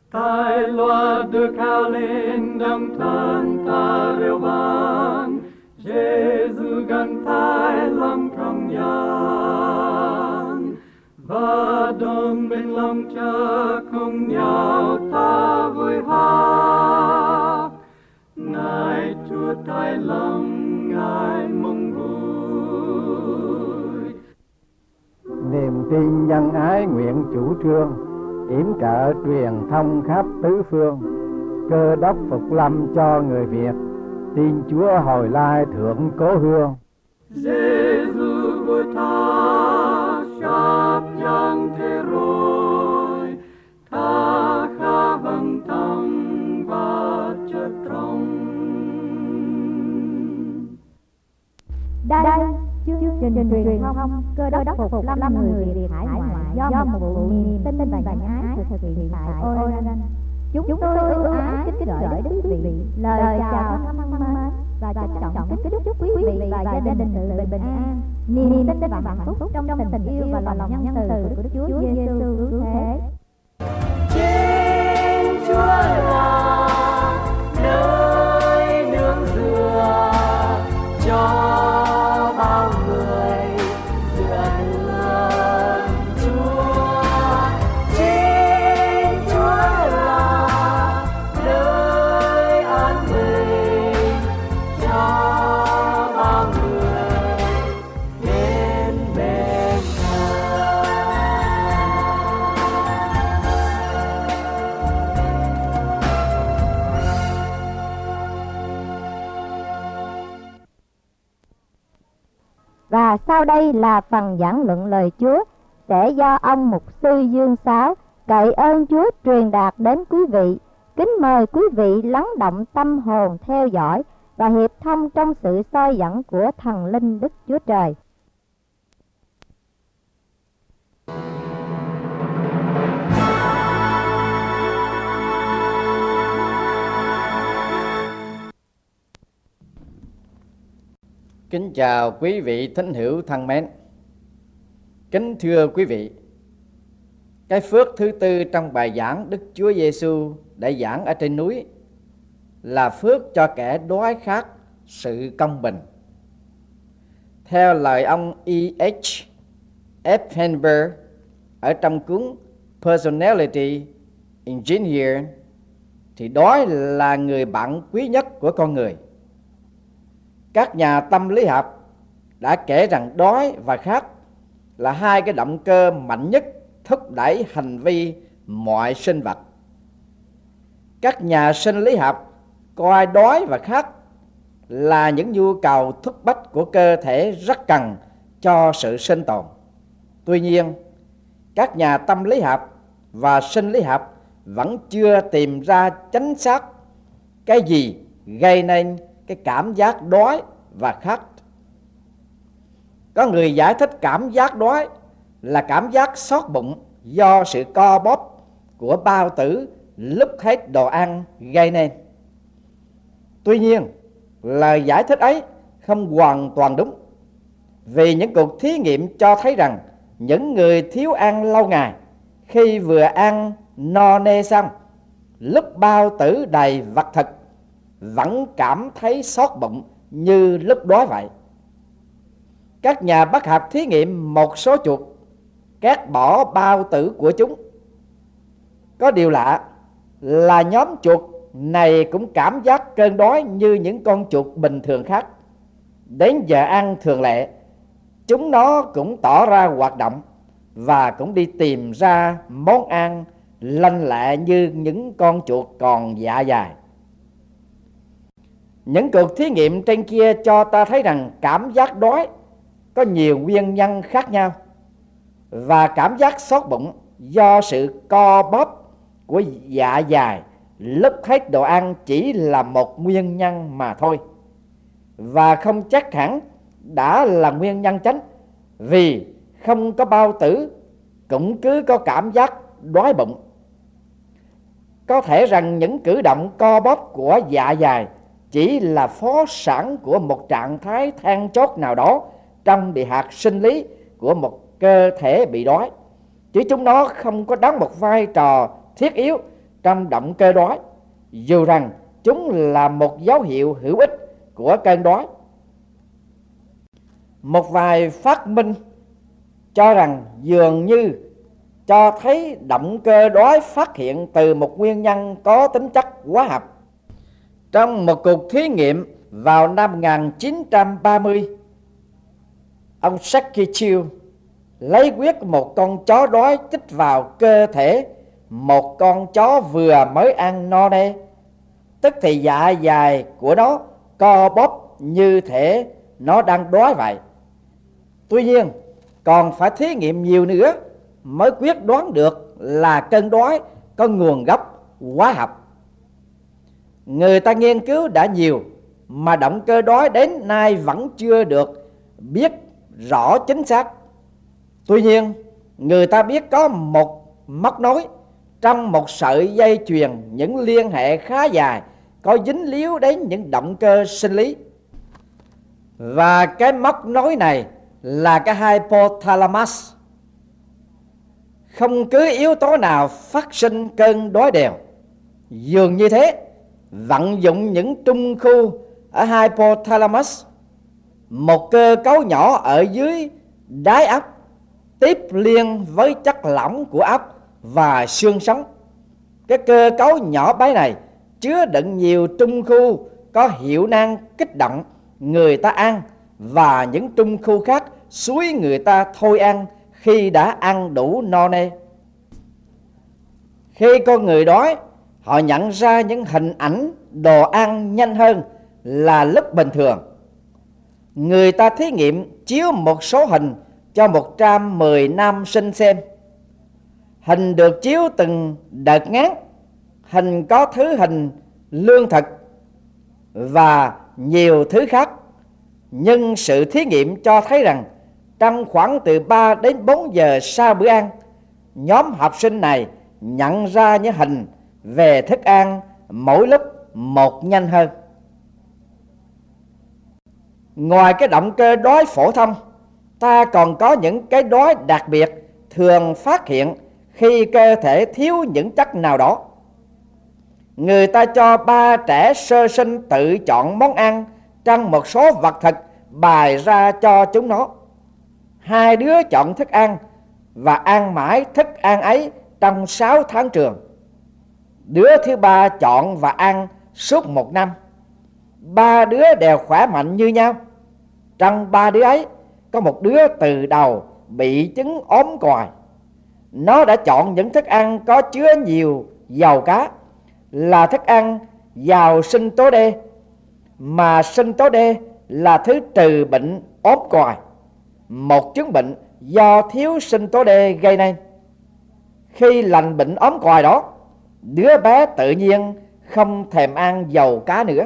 Tai loa được cao lên đồng thân ta reo vang, Giêsu gần tai lòng trong gian, và đồng bên lòng cha cùng nhau ta vui hát. Ngài Chúa tai lòng, Ngài mong vui. Niềm tin nhân ái nguyện chủ trương, yểm trợ truyền thông khắp tứ phương. Cơ đốc phục lâm cho người Việt, tin Chúa hồi lai thượng cố hương. Giêsu vui tha sắp giang thế rồi, tha khá vâng tâm và chất trong. Đây chương trình truyền thông Cơ đốc phục lâm người Việt hải ngoại do một vụ niềm tin và nhân ái thực hiện tại Oregon. Chúng tôi ưu ái kính gửi đến quý vị lời chào thân mến và trân trọng kính chúc quý vị và gia đình sự bình an, niềm tin và hạnh phúc trong tình yêu và lòng nhân từ của Đức Chúa Giêsu cứu thế. Chính Chúa là nơi nương dựa cho bao người dựa nương Chúa. Chính Chúa là nơi an bình cho bao người đến bên Và sau đây là phần giảng luận lời Chúa sẽ do ông mục sư Dương Sáo cậy ơn Chúa truyền đạt đến quý vị. Kính mời quý vị lắng động tâm hồn theo dõi và hiệp thông trong sự soi dẫn của thần linh Đức Chúa Trời. Kính chào quý vị thính hữu thân mến. Kính thưa quý vị, cái phước thứ tư trong bài giảng Đức Chúa Giêsu đã giảng ở trên núi là phước cho kẻ đói khát sự công bình. Theo lời ông E.H. Ephenberg ở trong cuốn Personality Engineer, thì đói là người bạn quý nhất của con người. Các nhà tâm lý học đã kể rằng đói và khát là hai cái động cơ mạnh nhất thúc đẩy hành vi mọi sinh vật. Các nhà sinh lý học coi đói và khát là những nhu cầu thúc bách của cơ thể rất cần cho sự sinh tồn. Tuy nhiên, các nhà tâm lý học và sinh lý học vẫn chưa tìm ra chính xác cái gì gây nên cái cảm giác đói và khát. Có người giải thích cảm giác đói là cảm giác xót bụng do sự co bóp của bao tử lúc hết đồ ăn gây nên. Tuy nhiên, lời giải thích ấy không hoàn toàn đúng, vì những cuộc thí nghiệm cho thấy rằng những người thiếu ăn lâu ngày khi vừa ăn no nê xong, lúc bao tử đầy vật thực vẫn cảm thấy xót bụng như lúc đói vậy. Các nhà bác học thí nghiệm một số chuột, cắt bỏ bao tử của chúng. Có điều lạ là nhóm chuột này cũng cảm giác cơn đói như những con chuột bình thường khác. Đến giờ ăn thường lệ, chúng nó cũng tỏ ra hoạt động và cũng đi tìm ra món ăn lanh lẹ như những con chuột còn dạ dày. Những cuộc thí nghiệm trên kia cho ta thấy rằng cảm giác đói có nhiều nguyên nhân khác nhau, và cảm giác xót bụng do sự co bóp của dạ dày lúc hết đồ ăn chỉ là một nguyên nhân mà thôi, và không chắc hẳn đã là nguyên nhân chính, vì không có bao tử cũng cứ có cảm giác đói bụng. Có thể rằng những cử động co bóp của dạ dày chỉ là phó sản của một trạng thái then chốt nào đó trong địa hạt sinh lý của một cơ thể bị đói, chứ chúng nó không có đóng một vai trò thiết yếu trong động cơ đói, dù rằng chúng là một dấu hiệu hữu ích của cơn đói. Một vài phát minh cho rằng dường như cho thấy động cơ đói phát hiện từ một nguyên nhân có tính chất hóa học. Trong một cuộc thí nghiệm vào năm 1930, ông Sakichiu lấy huyết một con chó đói chích vào cơ thể một con chó vừa mới ăn no nê, tức thì dạ dày của nó co bóp như thể nó đang đói vậy. Tuy nhiên, còn phải thí nghiệm nhiều nữa mới quyết đoán được là cơn đói có nguồn gốc hóa học. Người ta nghiên cứu đã nhiều mà động cơ đói đến nay vẫn chưa được biết rõ chính xác. Tuy nhiên, người ta biết có một móc nối trong một sợi dây chuyền những liên hệ khá dài có dính líu đến những động cơ sinh lý. Và cái móc nối này là cái hypothalamus. Không cứ yếu tố nào phát sinh cơn đói đều. Dường như thế, vận dụng những trung khu ở hypothalamus, một cơ cấu nhỏ ở dưới đáy óc tiếp liên với chất lỏng của óc và xương sống. Cái cơ cấu nhỏ bé này chứa đựng nhiều trung khu có hiệu năng kích động người ta ăn và những trung khu khác xúi người ta thôi ăn khi đã ăn đủ no nê. Khi con người đói, họ nhận ra những hình ảnh đồ ăn nhanh hơn là lúc bình thường. Người ta thí nghiệm chiếu một số hình cho 110 nam sinh xem. Hình được chiếu từng đợt ngắn, hình có thứ hình lương thực và nhiều thứ khác. Nhưng sự thí nghiệm cho thấy rằng trong khoảng từ 3 đến 4 giờ sau bữa ăn, nhóm học sinh này nhận ra những hình về thức ăn mỗi lúc một nhanh hơn. Ngoài cái động cơ đói phổ thông, ta còn có những cái đói đặc biệt thường phát hiện khi cơ thể thiếu những chất nào đó. Người ta cho 3 trẻ sơ sinh tự chọn món ăn trong một số vật thực bày ra cho chúng nó. 2 đứa chọn thức ăn và ăn mãi thức ăn ấy trong 6 tháng trường. Đứa thứ 3 chọn và ăn suốt 1 năm. 3 đứa đều khỏe mạnh như nhau. Trong 3 đứa ấy, có một đứa từ đầu bị chứng ốm còi. Nó đã chọn những thức ăn có chứa nhiều dầu cá, là thức ăn giàu sinh tố D, mà sinh tố D là thứ trừ bệnh ốm còi, một chứng bệnh do thiếu sinh tố D gây nên. Khi lành bệnh ốm còi đó, đứa bé tự nhiên không thèm ăn dầu cá nữa.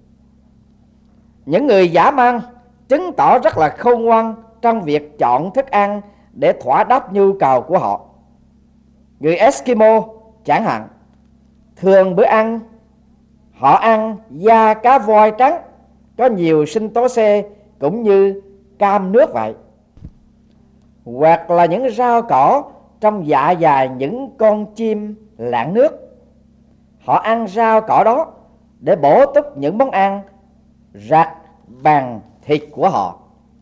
Những người dã man chứng tỏ rất là khôn ngoan trong việc chọn thức ăn để thỏa đáp nhu cầu của họ. Người Eskimo chẳng hạn, thường bữa ăn họ ăn da cá voi trắng có nhiều sinh tố C cũng như cam nước vậy, hoặc là những rau cỏ trong dạ dày những con chim lạng nước. Họ ăn rau cỏ đó để bổ túc những món ăn rạc bằng thịt của họ.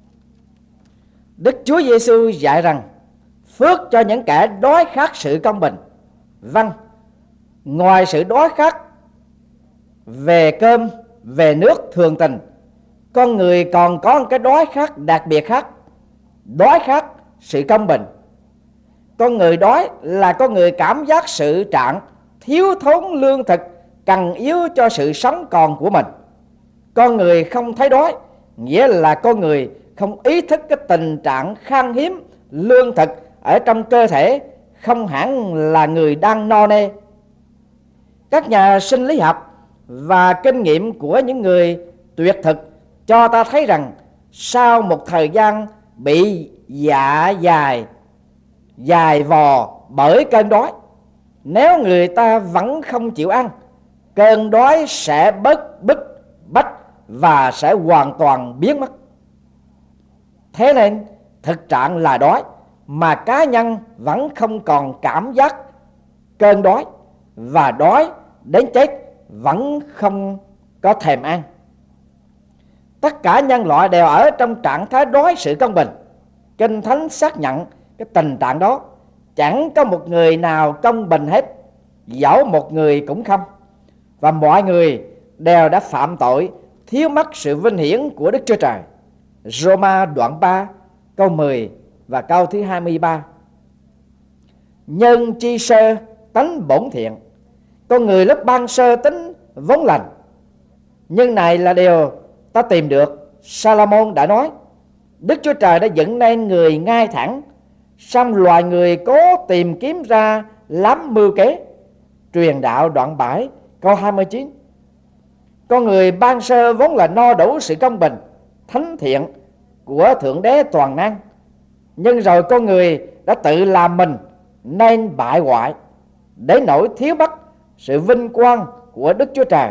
Đức Chúa Giêsu dạy rằng phước cho những kẻ đói khát sự công bình. Vâng, ngoài sự đói khát về cơm, về nước thường tình, con người còn có một cái đói khát đặc biệt khác, đói khát sự công bình. Con người đói là con người cảm giác sự trạng thiếu thốn lương thực cần yếu cho sự sống còn của mình. Con người không thấy đói nghĩa là con người không ý thức cái tình trạng khan hiếm lương thực ở trong cơ thể, không hẳn là người đang no nê. Các nhà sinh lý học và kinh nghiệm của những người tuyệt thực cho ta thấy rằng sau một thời gian bị dạ dày dài vò bởi cơn đói, nếu người ta vẫn không chịu ăn, cơn đói sẽ bớt bức bách và sẽ hoàn toàn biến mất. Thế nên thực trạng là đói mà cá nhân vẫn không còn cảm giác cơn đói, và đói đến chết vẫn không có thèm ăn. Tất cả nhân loại đều ở trong trạng thái đói sự công bình. Kinh Thánh xác nhận cái tình trạng đó. Chẳng có một người nào công bình hết, dẫu một người cũng không. Và mọi người đều đã phạm tội, thiếu mất sự vinh hiển của Đức Chúa Trời. Roma đoạn 3 câu 10 và câu thứ 23. Nhân chi sơ tánh bổn thiện, con người lúc ban sơ tính vốn lành. Nhưng này là điều ta tìm được. Salomon đã nói, Đức Chúa Trời đã dựng nên người ngay thẳng, song loài người cố tìm kiếm ra lắm mưu kế. Truyền đạo đoạn 7 câu 29. Con người ban sơ vốn là no đủ sự công bình, thánh thiện của Thượng Đế toàn năng. Nhưng rồi con người đã tự làm mình nên bại hoại, để nỗi thiếu mất sự vinh quang của Đức Chúa Trời.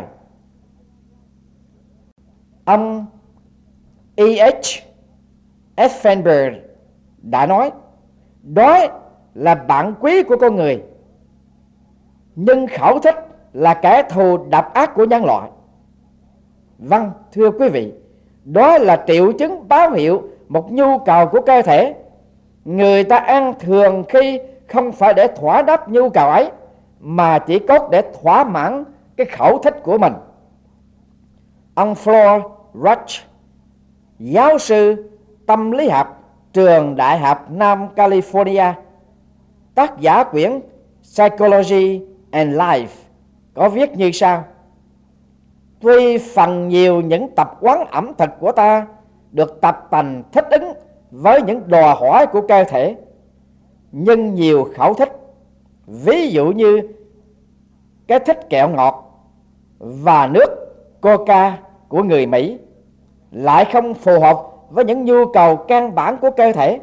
Ông E.H. Effenberg đã nói, đói là bạn quý của con người, nhưng khẩu thích là kẻ thù độc ác của nhân loại. Vâng, thưa quý vị, đó là triệu chứng báo hiệu một nhu cầu của cơ thể. Người ta ăn thường khi không phải để thỏa đáp nhu cầu ấy, mà chỉ cốt để thỏa mãn cái khẩu thích của mình. Ông Floyd Rush, giáo sư tâm lý học trường Đại học Nam California, tác giả quyển Psychology and Life, có viết như sau: tuy phần nhiều những tập quán ẩm thực của ta được tập tành thích ứng với những đòi hỏi của cơ thể, nhưng nhiều khẩu thích, ví dụ như cái thích kẹo ngọt và nước Coca của người Mỹ, lại không phù hợp với những nhu cầu căn bản của cơ thể.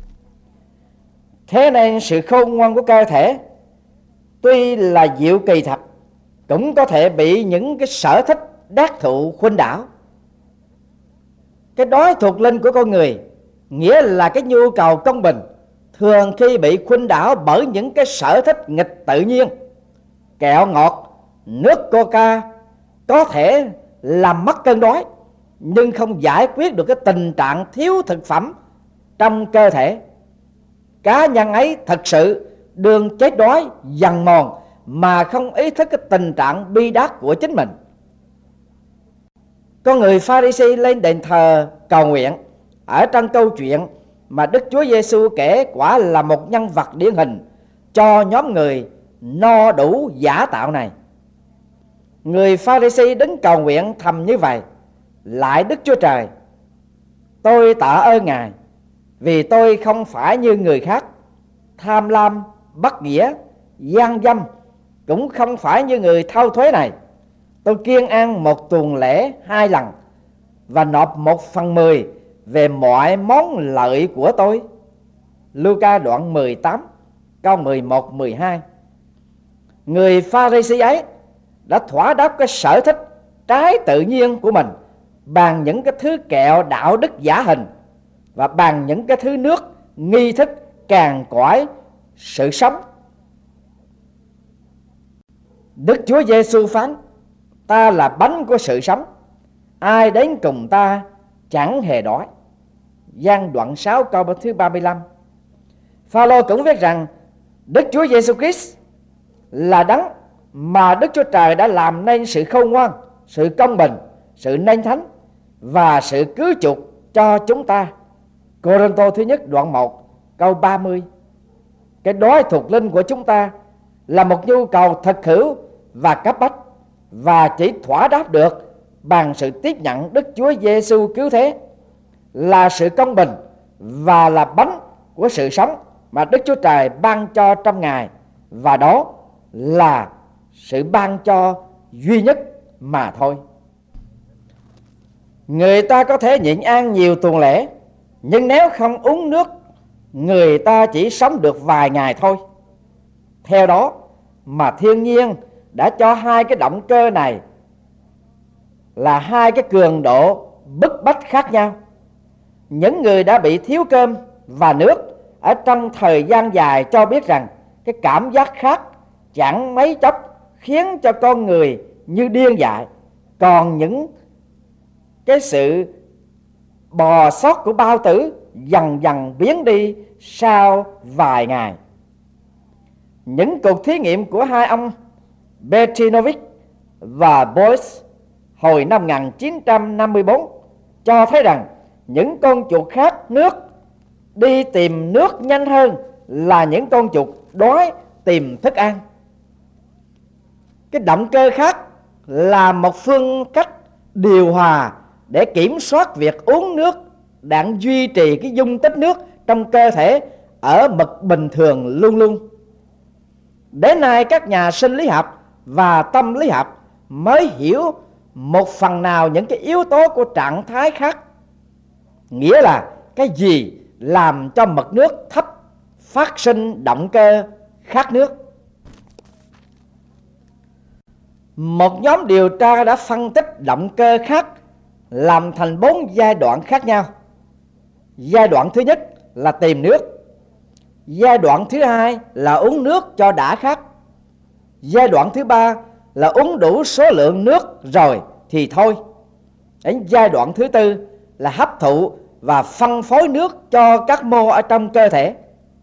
Thế nên sự khôn ngoan của cơ thể tuy là diệu kỳ thật, cũng có thể bị những cái sở thích đắc thụ khuynh đảo. Cái đói thuộc linh của con người, nghĩa là cái nhu cầu công bình, thường khi bị khuynh đảo bởi những cái sở thích nghịch tự nhiên. Kẹo ngọt, nước Coca có thể làm mất cơn đói, nhưng không giải quyết được cái tình trạng thiếu thực phẩm trong cơ thể. Cá nhân ấy thật sự đương chết đói dần mòn mà không ý thức cái tình trạng bi đát của chính mình. Có người Pha-ri-si lên đền thờ cầu nguyện. Ở trong câu chuyện mà Đức Chúa Giêsu kể, quả là một nhân vật điển hình cho nhóm người no đủ giả tạo này. Người Pha-ri-si đứng cầu nguyện thầm như vậy: lại Đức Chúa Trời, tôi tạ ơn Ngài, vì tôi không phải như người khác, tham lam, bất nghĩa, gian dâm, cũng không phải như người thâu thuế này. Tôi kiêng ăn một tuần lễ 2 lần và nộp 1/10 về mọi món lợi của tôi. Luca đoạn 18 câu 11-12. Người Pha-ri-si ấy đã thỏa đáp cái sở thích trái tự nhiên của mình bằng những cái thứ kẹo đạo đức giả hình và bằng những cái thứ nước nghi thức càn cõi sự sống. Đức Chúa Giêsu phán: ta là bánh của sự sống, ai đến cùng ta chẳng hề đói. Giăng đoạn 6 câu thứ 35. Pha-lô cũng viết rằng Đức Chúa Giêsu Christ là đấng mà Đức Chúa Trời đã làm nên sự khôn ngoan, sự công bình, sự nên thánh và sự cứu chuộc cho chúng ta. Cô-rinh-tô thứ nhất đoạn 1 câu 30. Cái đói thuộc linh của chúng ta là một nhu cầu thực hữu và cấp bách, và chỉ thỏa đáp được bằng sự tiếp nhận Đức Chúa Giêsu cứu thế, là sự công bình và là bánh của sự sống mà Đức Chúa Trời ban cho trong Ngài, và đó là sự ban cho duy nhất mà thôi. Người ta có thể nhịn ăn nhiều tuần lễ, nhưng nếu không uống nước, người ta chỉ sống được vài ngày thôi. Theo đó mà thiên nhiên đã cho hai cái động cơ này là hai cái cường độ bức bách khác nhau. Những người đã bị thiếu cơm và nước ở trong thời gian dài cho biết rằng cái cảm giác khát chẳng mấy chốc khiến cho con người như điên dại. Còn những cái sự bò sót của bao tử dần dần biến đi sau vài ngày. Những cuộc thí nghiệm của hai ông Bertinovich và Boyce hồi năm 1954 cho thấy rằng những con chuột khát nước đi tìm nước nhanh hơn là những con chuột đói tìm thức ăn. Cái động cơ khát là một phương cách điều hòa để kiểm soát việc uống nước, đang duy trì cái dung tích nước trong cơ thể ở mực bình thường luôn luôn. Đến nay các nhà sinh lý học và tâm lý học mới hiểu một phần nào những cái yếu tố của trạng thái khát. Nghĩa là cái gì làm cho mực nước thấp phát sinh động cơ khát nước. Một nhóm điều tra đã phân tích động cơ khát làm thành 4 giai đoạn khác nhau. Giai đoạn thứ nhất là tìm nước. Giai đoạn thứ hai là uống nước cho đã khát. Giai đoạn thứ ba là uống đủ số lượng nước rồi thì thôi. Đến giai đoạn thứ tư là hấp thụ và phân phối nước cho các mô ở trong cơ thể.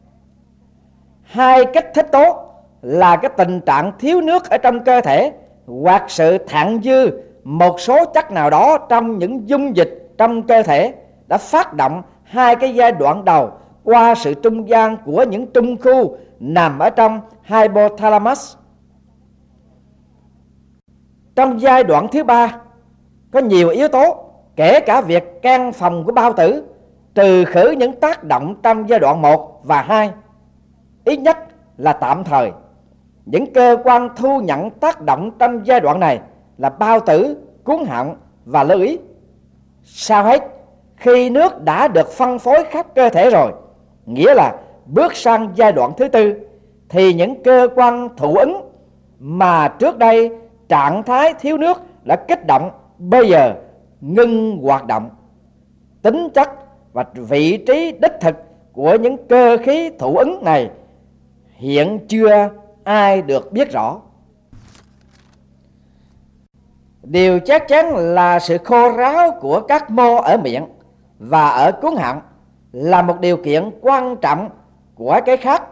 Hai kích thích tố là cái tình trạng thiếu nước ở trong cơ thể hoặc sự thặng dư một số chất nào đó trong những dung dịch trong cơ thể đã phát động hai cái giai đoạn đầu qua sự trung gian của những trung khu nằm ở trong hypothalamus. Trong giai đoạn thứ ba có nhiều yếu tố, kể cả việc can phòng của bao tử, trừ khử những tác động trong giai đoạn 1 và 2, ít nhất là tạm thời. Những cơ quan thu nhận tác động trong giai đoạn này là bao tử, cuống họng và lưu ý. Sau hết, khi nước đã được phân phối khắp cơ thể rồi, nghĩa là bước sang giai đoạn thứ tư, thì những cơ quan thụ ứng mà trước đây trạng thái thiếu nước đã kích động bây giờ ngưng hoạt động. Tính chất và vị trí đích thực của những cơ khí thụ ứng này hiện chưa ai được biết rõ. Điều chắc chắn là sự khô ráo của các mô ở miệng và ở cuống họng là một điều kiện quan trọng của cái khát.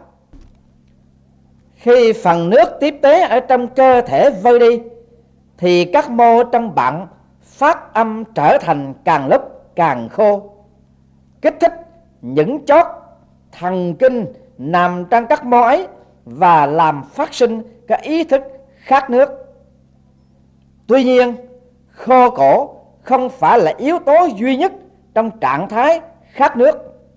Khi phần nước tiếp tế ở trong cơ thể vơi đi, thì các mô trong bặn phát âm trở thành càng lúc càng khô, kích thích những chót thần kinh nằm trong các mô ấy và làm phát sinh cái ý thức khát nước. Tuy nhiên, khô cổ không phải là yếu tố duy nhất trong trạng thái khát nước.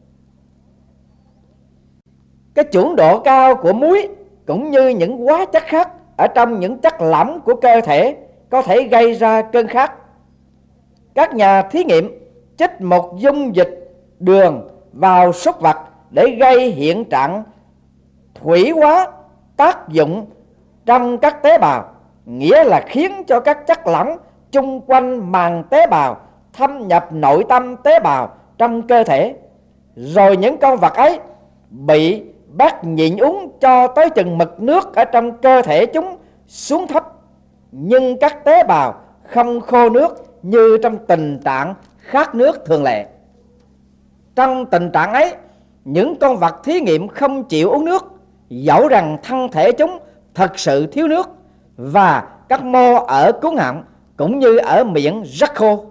Cái chuẩn độ cao của muối cũng như những hóa chất khác ở trong những chất lỏng của cơ thể có thể gây ra cơn khát. Các nhà thí nghiệm chích một dung dịch đường vào súc vật để gây hiện trạng thủy hóa tác dụng trong các tế bào, nghĩa là khiến cho các chất lỏng chung quanh màng tế bào thâm nhập nội tâm tế bào trong cơ thể. Rồi những con vật ấy bị bắt nhịn uống cho tới chừng mực nước ở trong cơ thể chúng xuống thấp, nhưng các tế bào không khô nước như trong tình trạng khát nước thường lệ. Trong tình trạng ấy, những con vật thí nghiệm không chịu uống nước, dẫu rằng thân thể chúng thật sự thiếu nước và các mô ở cuống họng cũng như ở miệng rất khô.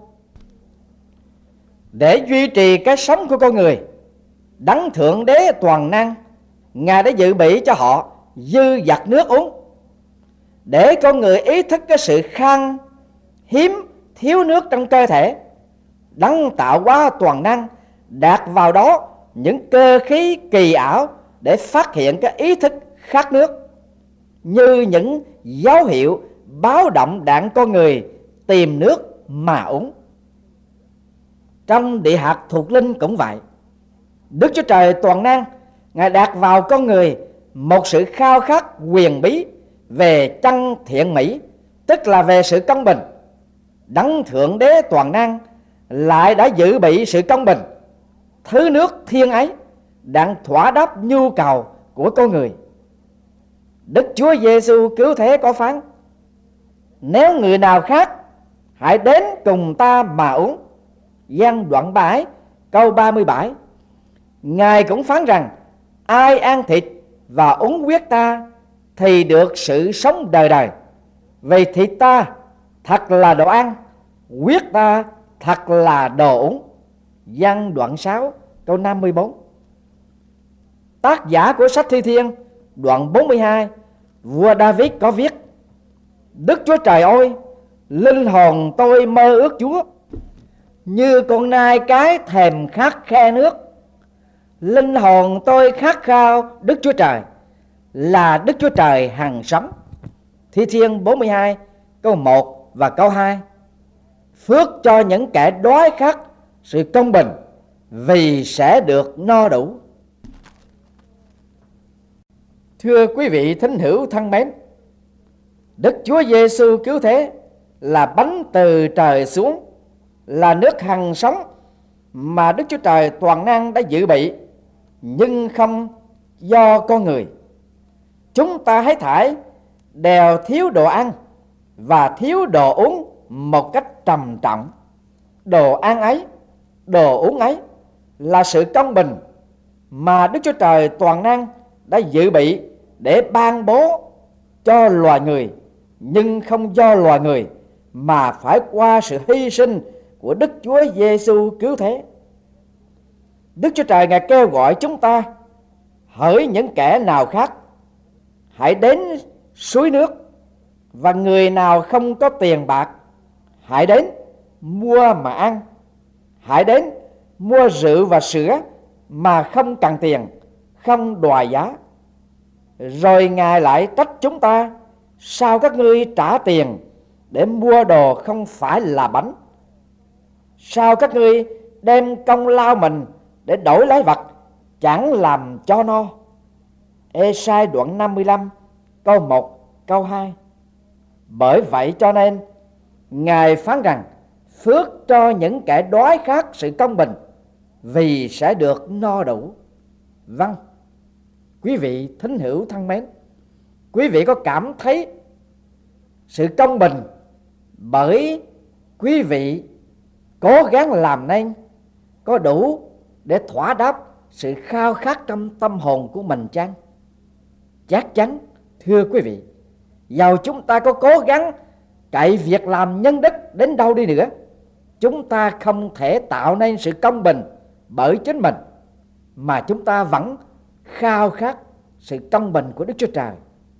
Để duy trì cái sống của con người, Đấng Thượng Đế toàn năng, Ngài đã dự bị cho họ dư dật nước uống. Để con người ý thức cái sự khan hiếm thiếu nước trong cơ thể, Đấng tạo hóa toàn năng đặt vào đó những cơ khí kỳ ảo để phát hiện cái ý thức khát nước, như những dấu hiệu báo động đặng con người tìm nước mà uống. Trong địa hạt thuộc linh cũng vậy. Đức Chúa Trời toàn năng, Ngài đặt vào con người một sự khao khát huyền bí về chân thiện mỹ, tức là về sự công bình. Đấng Thượng Đế toàn năng lại đã dự bị sự công bình, thứ nước thiên ấy, đang thỏa đáp nhu cầu của con người. Đức Chúa Giêsu cứu thế có phán: nếu người nào khác, hãy đến cùng ta mà uống. Giăng đoạn 7 câu 37. Ngài cũng phán rằng, ai ăn thịt và uống huyết ta thì được sự sống đời đời. Vì thịt ta thật là đồ ăn, huyết ta thật là đồ uống. Giăng đoạn 6 câu 54. Tác giả của sách Thi Thiên đoạn 42, vua David có viết: Đức Chúa Trời ơi, linh hồn tôi mơ ước Chúa, như con nai cái thèm khát khe nước. Linh hồn tôi khát khao Đức Chúa Trời, là Đức Chúa Trời hằng sống. Thi Thiên 42 câu 1 và câu 2. Phước cho những kẻ đói khát sự công bình, vì sẽ được no đủ. Thưa quý vị thính hữu thân mến, Đức Chúa Giêsu cứu thế là bánh từ trời xuống, là nước hằng sống mà Đức Chúa Trời toàn năng đã dự bị, nhưng không do con người. Chúng ta hãy thải đều thiếu đồ ăn và thiếu đồ uống một cách trầm trọng. Đồ ăn ấy, đồ uống ấy là sự công bình mà Đức Chúa Trời toàn năng đã dự bị để ban bố cho loài người, nhưng không do loài người mà phải qua sự hy sinh của Đức Chúa Giêsu cứu thế. Đức Chúa Trời Ngài kêu gọi chúng ta: hỡi những kẻ nào khác, hãy đến suối nước, và người nào không có tiền bạc, hãy đến mua mà ăn. Hãy đến mua rượu và sữa mà không cần tiền, không đòi giá. Rồi Ngài lại trách chúng ta: sao các ngươi trả tiền để mua đồ không phải là bánh? Sao các ngươi đem công lao mình để đổi lấy vật chẳng làm cho no? Ê-sai đoạn 55 câu 1 câu 2. Bởi vậy cho nên Ngài phán rằng, phước cho những kẻ đói khát sự công bình, vì sẽ được no đủ. Vâng, quý vị thính hữu thân mến, quý vị có cảm thấy sự công bình bởi quý vị cố gắng làm nên có đủ để thỏa đáp sự khao khát trong tâm hồn của mình chăng? Chắc chắn, thưa quý vị, dầu chúng ta có cố gắng cậy việc làm nhân đức đến đâu đi nữa, chúng ta không thể tạo nên sự công bình bởi chính mình, mà chúng ta vẫn khao khát sự công bình của Đức Chúa Trời.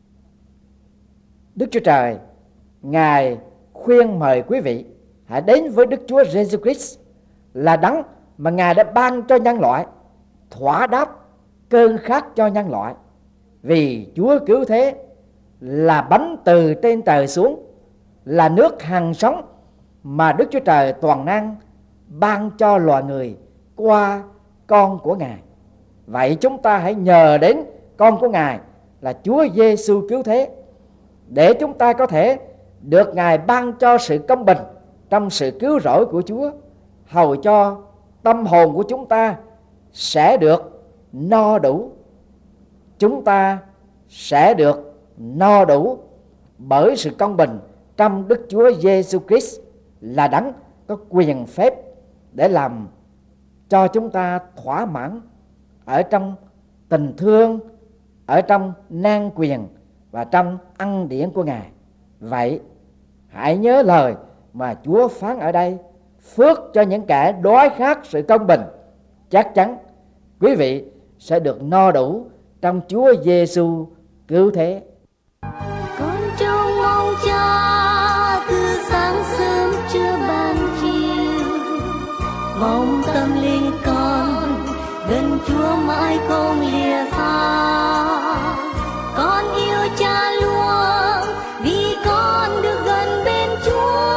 Đức Chúa Trời Ngài khuyên mời quý vị hãy đến với Đức Chúa Jesus Christ, là đấng mà Ngài đã ban cho nhân loại, thỏa đáp cơn khát cho nhân loại. Vì Chúa cứu thế là bánh từ trên trời xuống, là nước hằng sống mà Đức Chúa Trời toàn năng ban cho loài người qua con của Ngài. Vậy chúng ta hãy nhờ đến con của Ngài là Chúa Giêsu cứu thế, để chúng ta có thể được Ngài ban cho sự công bình trong sự cứu rỗi của Chúa, hầu cho tâm hồn của chúng ta sẽ được no đủ. Chúng ta sẽ được no đủ bởi sự công bình trong Đức Chúa Giêsu Christ, là đấng có quyền phép để làm cho chúng ta thỏa mãn ở trong tình thương, ở trong nan quyền và trong ân điển của Ngài. Vậy hãy nhớ lời mà Chúa phán ở đây: phước cho những kẻ đói khát sự công bình. Chắc chắn quý vị sẽ được no đủ trong Chúa Giêsu cứu thế. Con trông mong Cha từ sáng sớm trưa ban chiều, mong tâm linh con gần Chúa mãi không lìa xa. Con yêu Cha luôn vì con được gần bên Chúa.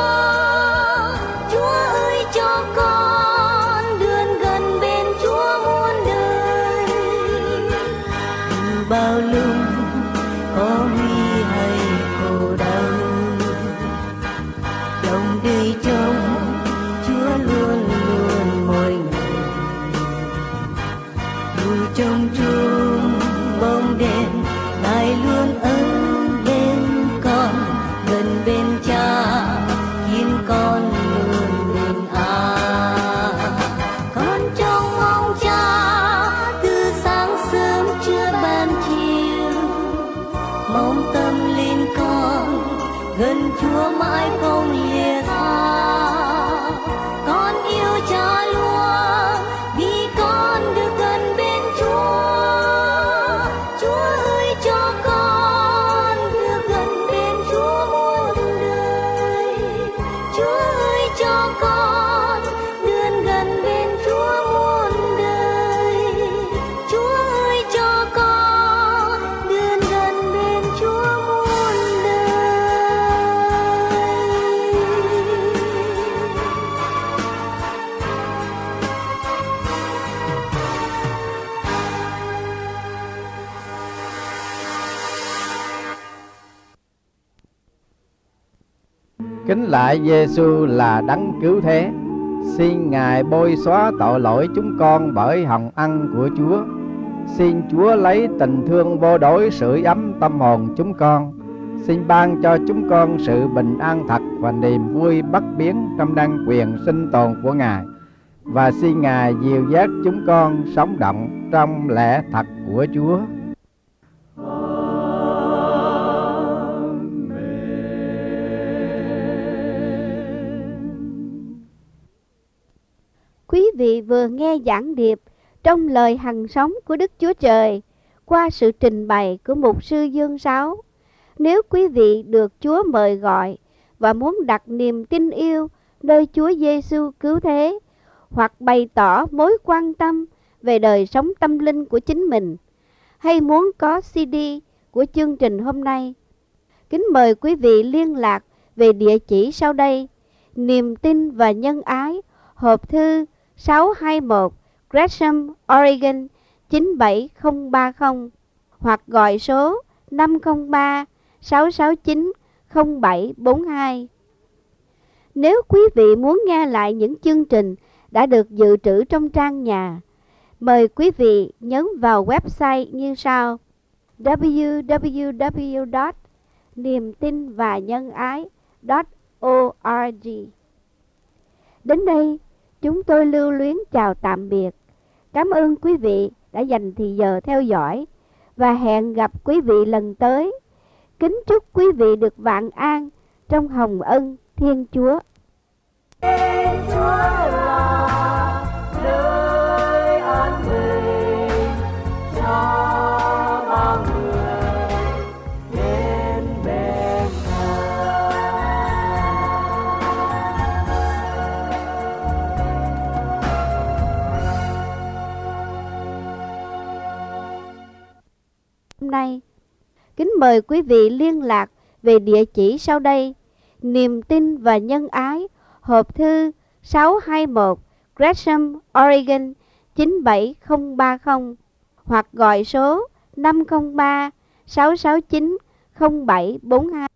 Chúa ơi cho con đường gần bên Chúa muôn đời. Dù bao lúc có nguy hay khổ đau, lòng đời trông Chúa luôn luôn mỗi ngày. Dù trong chung bóng đêm, Ngài luôn ở bên con, gần bên Cha gần Chúa mãi không lìa xa. Con yêu Cha luôn vì con được gần bên Chúa. Chúa ơi cho con được gần bên Chúa muôn đời. Chúa ơi cho con được gần bên Chúa muôn đời. Chúa ơi cho con được gần bên Chúa muôn đời. Kính lạy Giêsu là đấng cứu thế, xin Ngài bôi xóa tội lỗi chúng con bởi hồng ân của Chúa. Xin Chúa lấy tình thương vô đối sưởi ấm tâm hồn chúng con. Xin ban cho chúng con sự bình an thật và niềm vui bất biến trong đăng quyền sinh tồn của Ngài. Và xin Ngài dìu dắt chúng con sống động trong lẽ thật của Chúa. Quý vị vừa nghe giảng điệp trong lời hằng sống của Đức Chúa Trời qua sự trình bày của mục sư Dương Sáu. Nếu quý vị được Chúa mời gọi và muốn đặt niềm tin yêu nơi Chúa Giêsu cứu thế, hoặc bày tỏ mối quan tâm về đời sống tâm linh của chính mình, hay muốn có CD của chương trình hôm nay, kính mời quý vị liên lạc về địa chỉ sau đây: Niềm tin và nhân ái, hộp thư 621 Gresham, Oregon 97030, hoặc gọi số 503 669 0742. Nếu quý vị muốn nghe lại những chương trình đã được dự trữ trong trang nhà, mời quý vị nhấn vào website như sau: www.niemtinvanhângai.org. Đến đây, chúng tôi lưu luyến chào tạm biệt. Cảm ơn quý vị đã dành thì giờ theo dõi và hẹn gặp quý vị lần tới. Kính chúc quý vị được vạn an trong hồng ân Thiên Chúa. Chúa là nơi an bình cho bao người đến bên Hôm nay, kính mời quý vị liên lạc về địa chỉ sau đây: Niềm tin và nhân ái, hộp thư 621 Gresham, Oregon 97030, hoặc gọi số 503 669 0742.